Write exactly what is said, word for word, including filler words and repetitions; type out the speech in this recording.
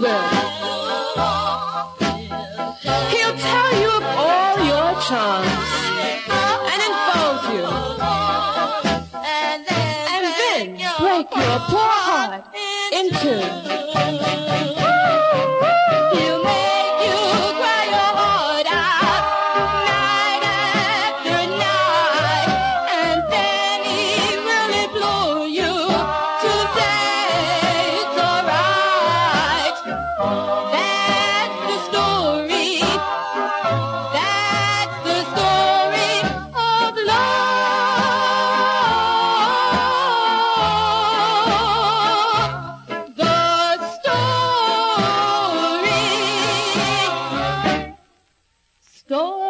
will. He'll tell you of all your charms and enfold you, and then break your poor heart in two. He'll make you cry your heart out night after night, and then he will implore you to say it's alright. That's the story. That's the story of love. The story. Story.